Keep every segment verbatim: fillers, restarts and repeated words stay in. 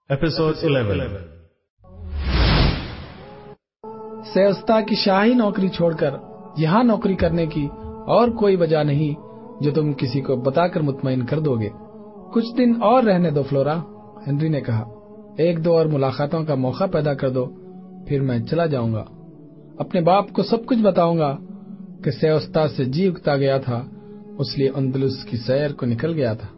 Episode eleven. सेस्ता की शाही नौकरी छोड़कर यहाँ नौकरी करने की और कोई वजह नहीं जो तुम किसी को बताकर मुतमईन कर दोगे। कुछ दिन और रहने दो फ्लोरा, हेनरी ने कहा। एक दो और मुलाकातों का मौका पैदा कर दो, फिर मैं चला जाऊंगा। अपने बाप को सब कुछ बताऊंगा कि सेस्ता से जी उगता गया था, उसलिए अंदलुस की सैर को निकल गया था।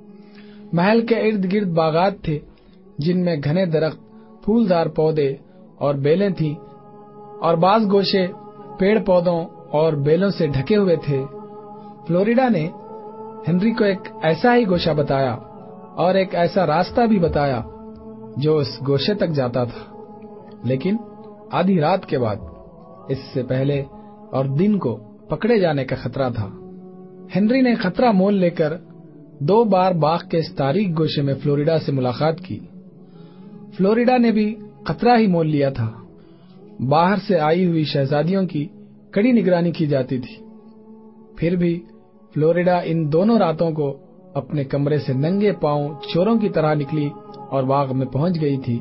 महल के इर्द गिर्द बागात थे जिनमें घने दरख्त, फूलदार पौधे और बेलें थीं, और बाज गोशे पेड़ पौधों और बेलों से ढके हुए थे। फ्लोरिडा ने हेनरी को एक ऐसा ही गोशा बताया और एक ऐसा रास्ता भी बताया जो उस गोशे तक जाता था, लेकिन आधी रात के बाद, इससे पहले और दिन को पकड़े जाने का खतरा था। हेनरी ने खतरा मोल लेकर दो बार बाग के इस तारीख गोशे में फ्लोरिडा से मुलाकात की। फ्लोरिडा ने भी खतरा ही मोल लिया था। बाहर से आई हुई शहजादियों की कड़ी निगरानी की जाती थी। फिर भी फ्लोरिडा इन दोनों रातों को अपने कमरे से नंगे पांव चोरों की तरह निकली और बाग में पहुंच गई थी।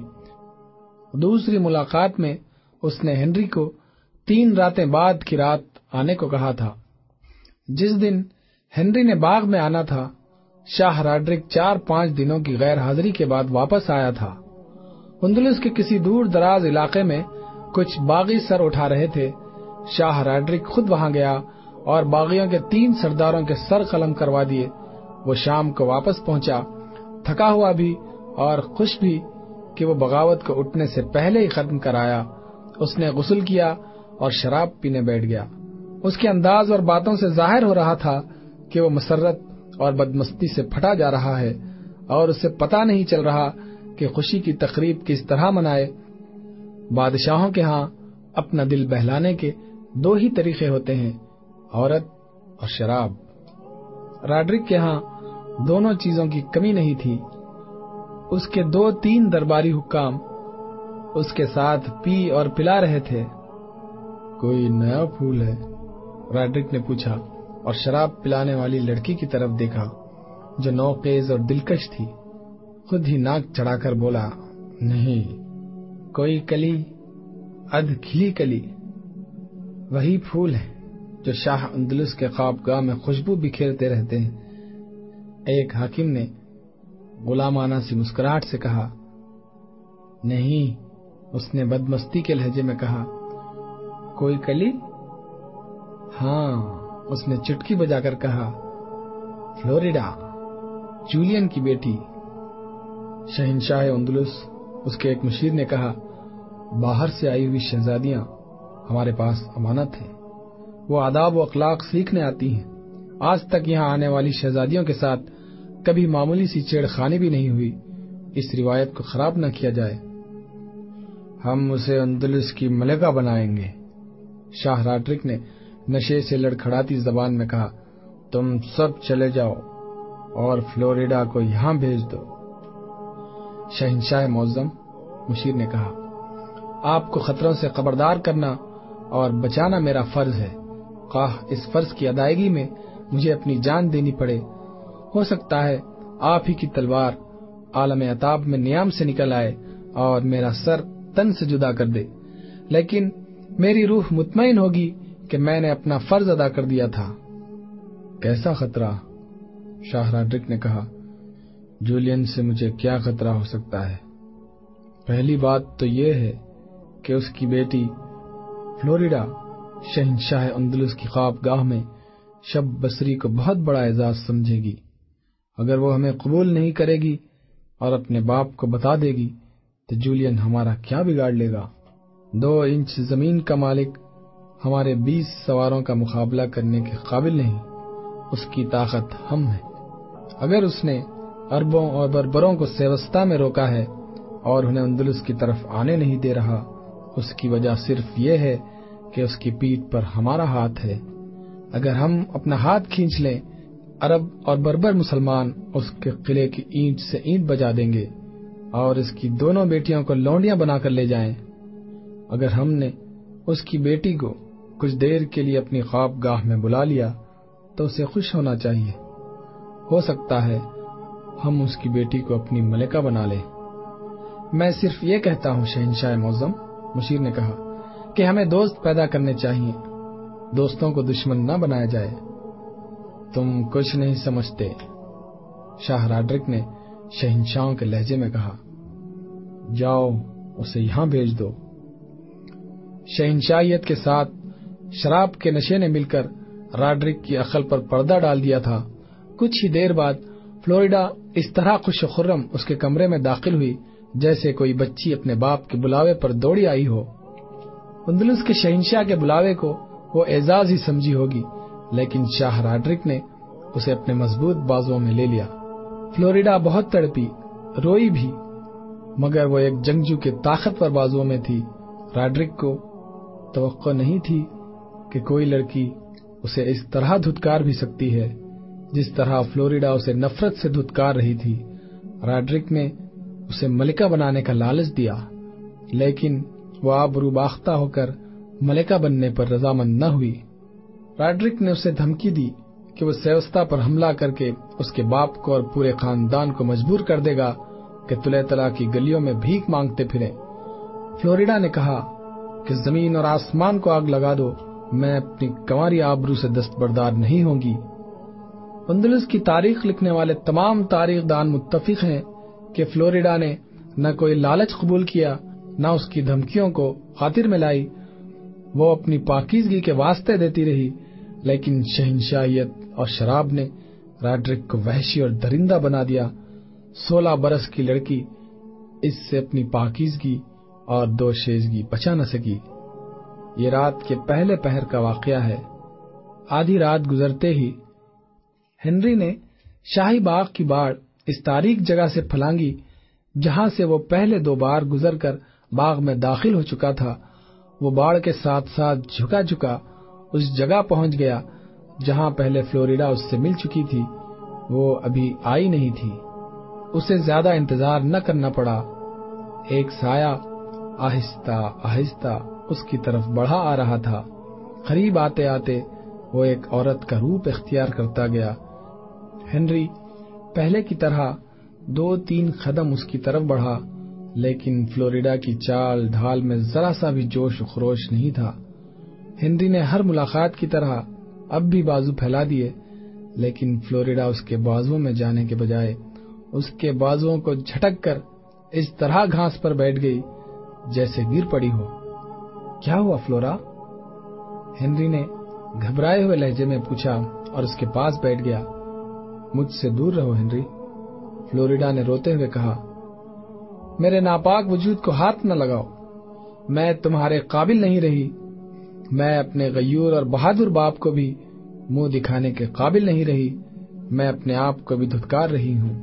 दूसरी मुलाकात में उसने हेनरी को तीन रातें बाद की रात आने को कहा था। जिस दिन हेनरी ने बाग में आना था, शाह रॉड्रिक चार पांच दिनों की गैर हाजिरी के बाद वापस आया था। अंदलुस के किसी दूर दराज इलाके में कुछ बागी सर उठा रहे थे। शाह रॉड्रिक खुद वहां गया और बागियों के तीन सरदारों के सर कलम करवा दिए। वो शाम को वापस पहुंचा, थका हुआ भी और खुश भी कि वो बगावत को उठने से पहले ही खत्म कराया। उसने गुस्ल किया और शराब पीने बैठ गया। उसके अंदाज और बातों से जाहिर हो रहा था कि वो मसरत और बदमस्ती से फटा जा रहा है और उसे पता नहीं चल रहा कि खुशी की तकरीब किस तरह मनाए। बादशाहों के यहाँ अपना दिल बहलाने के दो ही तरीके होते हैं, औरत और शराब। रॉड्रिक के यहाँ दोनों चीजों की कमी नहीं थी। उसके दो तीन दरबारी हुक्काम उसके साथ पी और पिला रहे थे। कोई नया फूल है? रॉड्रिक ने पूछा और शराब पिलाने वाली लड़की की तरफ देखा जो नौकेज और दिलकश थी। खुद ही नाक चढ़ाकर बोला, नहीं, कोई कली, अध खिली कली। वही फूल है जो शाह अंदलुस के ख्वाबगाह में खुशबू बिखेरते रहते हैं। एक हाकिम ने गुलामाना सी मुस्कुराहट से कहा। नहीं, उसने बदमस्ती के लहजे में कहा। कोई कली? हाँ, उसने चुटकी बजाकर कहा। फ्लोरिडा, जूलियन की बेटी। शहंशाह अंदलुस, उसके एक मुशीर ने कहा, बाहर से आई हुई शहजादियां हमारे पास अमानत हैं। वो आदाब व अखलाक सीखने आती हैं। आज तक यहाँ आने वाली शहजादियों के साथ कभी मामूली सी छेड़खानी भी नहीं हुई। इस रिवायत को खराब न किया जाए। हम उसे अंदलुस की मलिका बनाएंगे, शाह रॉड्रिक ने नशे से लड़खड़ाती जबान में कहा। तुम सब चले जाओ और फ्लोरिडा को यहाँ भेज दो। शहंशाह मौज़म, मुशीर ने कहा, आपको खतरों से खबरदार करना और बचाना मेरा फर्ज है। ख्वाह इस फर्ज की अदायगी में मुझे अपनी जान देनी पड़े। हो सकता है आप ही की तलवार आलम अताब में नियाम से निकल आए और मेरा सर तन से जुदा कर दे, लेकिन मेरी रूह मुतमईन होगी कि मैंने अपना फर्ज अदा कर दिया था। कैसा खतरा? शाह रॉड्रिक ने कहा। जूलियन से मुझे क्या खतरा हो सकता है? पहली बात तो यह है कि उसकी बेटी फ्लोरिडा शहंशाह अंदलुस की ख्वाबगाह में शब बसरी को बहुत बड़ा एजाज समझेगी। अगर वो हमें कबूल नहीं करेगी और अपने बाप को बता देगी तो जूलियन हमारा क्या बिगाड़ लेगा? दो इंच जमीन का मालिक हमारे बीस सवारों का मुकाबला करने के काबिल नहीं। उसकी ताकत हम है। अगर उसने अरबों और बर्बरों को सेवस्ता में रोका है और उन्हें अंदलुस की तरफ आने नहीं दे रहा, उसकी वजह सिर्फ ये है कि उसकी पीठ पर हमारा हाथ है। अगर हम अपना हाथ खींच लें, अरब और बर्बर मुसलमान उसके किले की ईंट से ईंट बजा देंगे और इसकी दोनों बेटियों को लौंडियां बनाकर ले जाएं। अगर हमने उसकी बेटी को कुछ देर के लिए अपनी ख्वाबगाह में बुला लिया तो उसे खुश होना चाहिए। हो सकता है हम उसकी बेटी को अपनी मलिका बना लें। میں صرف یہ کہتا ہوں شہنشاہ معظم، مشیر نے کہا، کہ ہمیں دوست پیدا کرنے چاہیے، دوستوں کو دشمن نہ بنایا جائے۔ تم کچھ نہیں سمجھتے، شاہ راڈرک نے شہنشاہوں کے لہجے میں کہا۔ جاؤ اسے یہاں بھیج دو۔ شہنشاہیت کے ساتھ شراب کے نشے نے مل کر راڈرک کی عقل پر پردہ ڈال دیا تھا۔ کچھ ہی دیر بعد فلوریڈا اس طرح خوش و خرم اس کے کمرے میں داخل ہوئی جیسے کوئی بچی اپنے باپ کے بلاوے پر دوڑی آئی ہو۔ اندلس کے شہنشاہ کے بلاوے کو وہ اعزاز ہی سمجھی ہوگی، لیکن شاہ راڈرک نے اسے اپنے مضبوط بازوؤں میں لے لیا۔ فلوریڈا بہت تڑپی، روئی بھی، مگر وہ ایک جنگجو کے طاقتور بازوؤں میں تھی۔ راڈرک کو توقع نہیں تھی کہ کوئی لڑکی اسے اس طرح دھتکار بھی سکتی ہے جس طرح فلوریڈا اسے نفرت سے دھتکار رہی تھی۔ راڈرک نے اسے ملکہ بنانے کا لالچ دیا، لیکن وہ آبرو باختہ ہو کر ملکہ بننے پر رضامند نہ ہوئی۔ راڈرک نے اسے دھمکی دی کہ وہ سیوستا پر حملہ کر کے اس کے باپ کو اور پورے خاندان کو مجبور کر دے گا کہ تلے تلا کی گلیوں میں بھیک مانگتے پھریں۔ فلوریڈا نے کہا کہ زمین اور آسمان کو آگ لگا دو، میں اپنی کنواری آبرو سے دستبردار نہیں ہوں گی۔ اندلس کی تاریخ لکھنے والے تمام تاریخ دان متفق ہیں کہ فلوریڈا نے نہ کوئی لالچ قبول کیا، نہ اس کی دھمکیوں کو خاطر میں لائی۔ وہ اپنی پاکیزگی کے واسطے دیتی رہی، لیکن شہنشاہیت اور شراب نے راڈرک کو وحشی اور درندہ بنا دیا۔ سولہ برس کی لڑکی اس سے اپنی پاکیزگی اور دوشیزگی بچا نہ سکی۔ یہ رات کے پہلے پہر کا واقعہ ہے۔ آدھی رات گزرتے ہی ہنری نے شاہی باغ کی باڑ اس تاریک جگہ سے پھلانگی جہاں سے وہ پہلے دو بار گزر کر باغ میں داخل ہو چکا تھا۔ وہ باڑ کے ساتھ ساتھ جھکا جھکا اس جگہ پہنچ گیا جہاں پہلے فلوریڈا اس سے مل چکی تھی۔ وہ ابھی آئی نہیں تھی۔ اسے زیادہ انتظار نہ کرنا پڑا۔ ایک سایہ آہستہ آہستہ اس کی طرف بڑھا آ رہا تھا۔ قریب آتے آتے وہ ایک عورت کا روپ اختیار کرتا گیا۔ ہنری پہلے کی طرح دو تین قدم اس کی طرف بڑھا، لیکن فلوریڈا کی چال ڈھال میں ذرا سا بھی جوش و خروش نہیں تھا۔ ہنری نے ہر ملاقات کی طرح اب بھی بازو پھیلا دیے، لیکن فلوریڈا اس کے بازوؤں میں جانے کے بجائے اس کے بازوؤں کو جھٹک کر اس طرح گھاس پر بیٹھ گئی جیسے گر پڑی ہو۔ کیا ہوا فلورا؟ ہنری نے گھبرائے ہوئے لہجے میں پوچھا اور اس کے پاس بیٹھ گیا۔ مجھ سے دور رہو ہنری، فلوریڈا نے روتے ہوئے کہا۔ میرے ناپاک وجود کو ہاتھ نہ لگاؤ، میں تمہارے قابل نہیں رہی۔ میں اپنے غیور اور بہادر باپ کو بھی منہ دکھانے کے قابل نہیں رہی۔ میں اپنے آپ کو بھی دھتکار رہی ہوں۔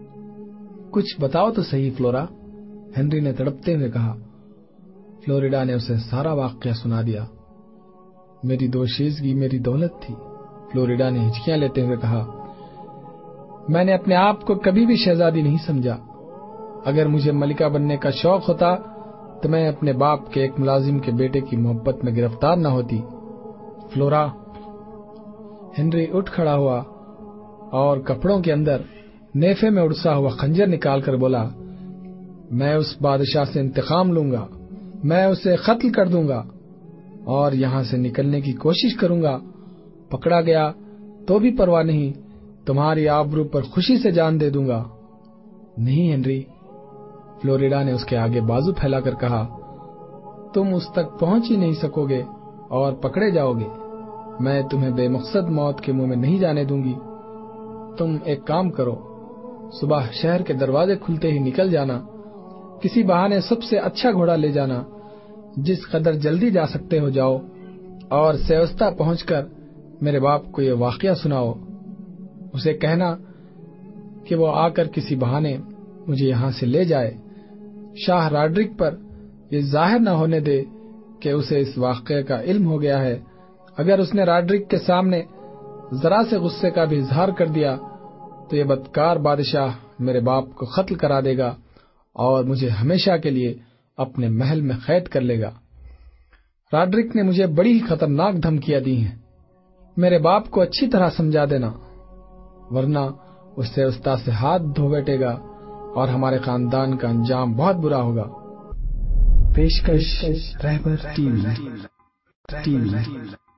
کچھ بتاؤ تو صحیح فلورا، ہنری نے تڑپتے ہوئے کہا۔ فلوریڈا نے اسے سارا واقعہ سنا دیا۔ میری دوشیزگی میری دولت تھی، فلوریڈا نے ہچکیاں لیتے ہوئے کہا۔ میں نے اپنے آپ کو کبھی بھی شہزادی نہیں سمجھا۔ اگر مجھے ملکہ بننے کا شوق ہوتا تو میں اپنے باپ کے ایک ملازم کے بیٹے کی محبت میں گرفتار نہ ہوتی۔ فلورا، ہنری اٹھ کھڑا ہوا اور کپڑوں کے اندر نیفے میں اڑسا ہوا خنجر نکال کر بولا، میں اس بادشاہ سے انتقام لوں گا، میں اسے قتل کر دوں گا اور یہاں سے نکلنے کی کوشش کروں گا۔ پکڑا گیا تو بھی پرواہ نہیں، تمہاری آبرو پر خوشی سے جان دے دوں گا۔ نہیں ہنری، فلوریڈا نے اس کے آگے بازو پھیلا کر کہا، تم اس تک پہنچ ہی نہیں سکو گے اور پکڑے جاؤ گے۔ میں تمہیں بے مقصد موت کے منہ میں نہیں جانے دوں گی۔ تم ایک کام کرو، صبح شہر کے دروازے کھلتے ہی نکل جانا، کسی بہانے سب سے اچھا گھوڑا لے جانا، جس قدر جلدی جا سکتے ہو جاؤ، اور سیوستا پہنچ کر میرے باپ کو یہ واقعہ سناؤ۔ اسے کہنا کہ وہ آ کر کسی بہانے مجھے یہاں سے لے جائے۔ شاہ راڈرک پر یہ ظاہر نہ ہونے دے کہ اسے اس واقعے کا علم ہو گیا ہے۔ اگر اس نے راڈرک کے سامنے ذرا سے غصے کا بھی اظہار کر دیا تو یہ بدکار بادشاہ میرے باپ کو قتل کرا دے گا اور مجھے ہمیشہ کے لیے اپنے محل میں قید کر لے گا۔ راڈرک نے مجھے بڑی ہی خطرناک دھمکیاں دی ہیں، میرے باپ کو اچھی طرح سمجھا دینا، ورنہ وہ سیوستا سے ہاتھ دھو بیٹھے گا اور ہمارے خاندان کا انجام بہت برا ہوگا۔ پیشکش رہبر ٹی وی ٹی وی